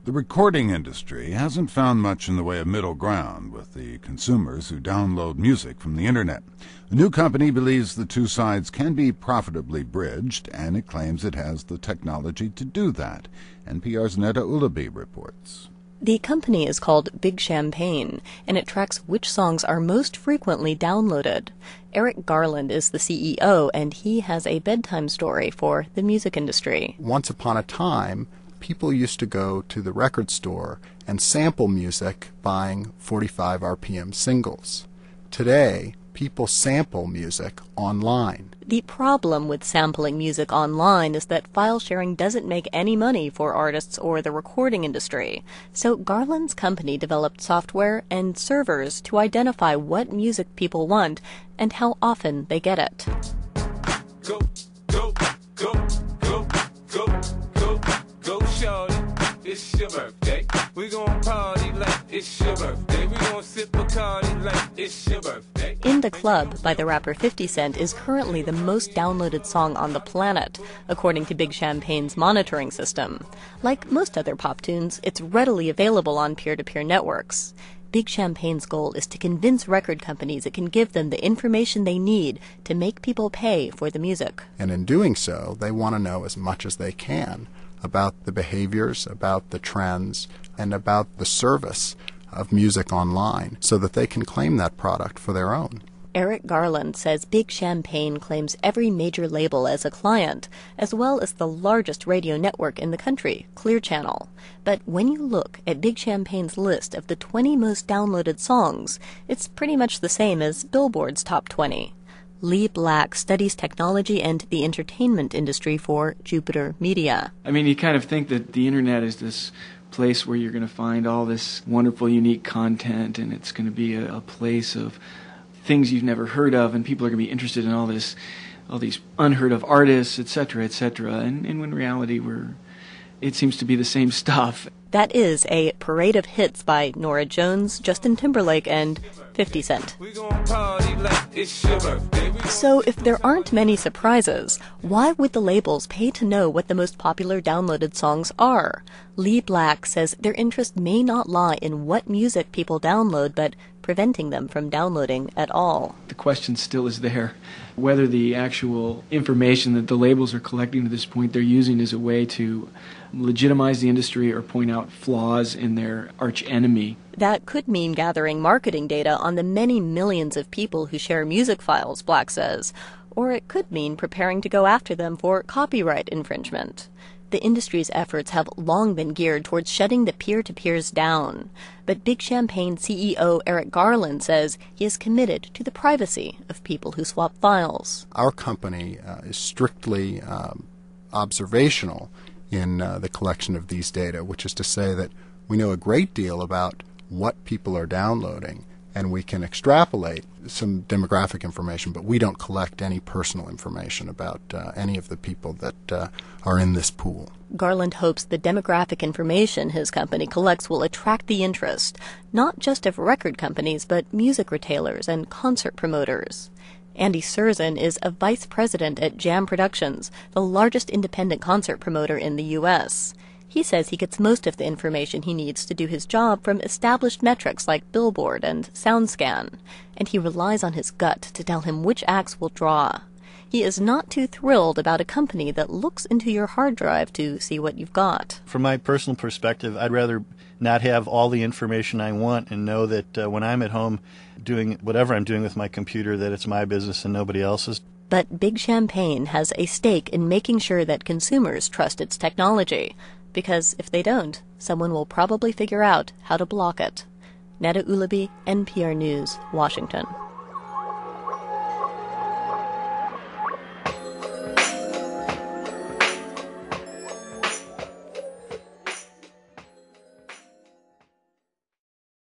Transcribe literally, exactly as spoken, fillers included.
The recording industry hasn't found much in the way of middle ground with the consumers who download music from the internet. A new company believes the two sides can be profitably bridged, and it claims it has the technology to do that. N P R's Neda Ulaby reports. The company is called Big Champagne, and it tracks which songs are most frequently downloaded. Eric Garland is the C E O, and he has a bedtime story for the music industry. Once upon a time, people used to go to the record store and sample music buying forty-five R P M singles. Today, people sample music online. The problem with sampling music online is that file sharing doesn't make any money for artists or the recording industry. So Garland's company developed software and servers to identify what music people want and how often they get it. Go, go, go, go, go, go, go, shorty. It's your birthday. We gon' party like it's your birthday. We gon' sip Bacardi like it's your birthday. In the Club by the rapper fifty cent is currently the most downloaded song on the planet, according to Big Champagne's monitoring system. Like most other pop tunes, it's readily available on peer-to-peer networks. Big Champagne's goal is to convince record companies it can give them the information they need to make people pay for the music. And in doing so, they want to know as much as they can about the behaviors, about the trends, and about the service of music online so that they can claim that product for their own. Eric Garland says Big Champagne claims every major label as a client, as well as the largest radio network in the country, Clear Channel. But when you look at Big Champagne's list of the twenty most downloaded songs, it's pretty much the same as Billboard's top twenty. Lee Black studies technology and the entertainment industry for Jupiter Media. I mean, you kind of think that the internet is this place where you're going to find all this wonderful, unique content, and it's going to be a, a place of things you've never heard of, and people are going to be interested in all this, all these unheard of artists, et cetera, et cetera. And, and in reality, we're, it seems to be the same stuff. That is a parade of hits by Norah Jones, Justin Timberlake, and fifty cent. So if there aren't many surprises, why would the labels pay to know what the most popular downloaded songs are? Lee Black says their interest may not lie in what music people download, but preventing them from downloading at all. The question still is there, whether the actual information that the labels are collecting to this point they're using as a way to legitimize the industry or point out flaws in their arch enemy. That could mean gathering marketing data on the many millions of people who share music files, Black says. Or it could mean preparing to go after them for copyright infringement. The industry's efforts have long been geared towards shutting the peer-to-peers down. But Big Champagne C E O Eric Garland says he is committed to the privacy of people who swap files. Our company uh, is strictly um, observational in uh, the collection of these data, which is to say that we know a great deal about what people are downloading, and we can extrapolate some demographic information, but we don't collect any personal information about uh, any of the people that uh, are in this pool. Garland hopes the demographic information his company collects will attract the interest, not just of record companies, but music retailers and concert promoters. Andy Surzan is a vice president at Jam Productions, the largest independent concert promoter in the U S He says he gets most of the information he needs to do his job from established metrics like Billboard and SoundScan, and he relies on his gut to tell him which acts will draw. He is not too thrilled about a company that looks into your hard drive to see what you've got. From my personal perspective, I'd rather not have all the information I want and know that uh, when I'm at home doing whatever I'm doing with my computer, that it's my business and nobody else's. But Big Champagne has a stake in making sure that consumers trust its technology, because if they don't, someone will probably figure out how to block it. Neda Ulaby, N P R News, Washington.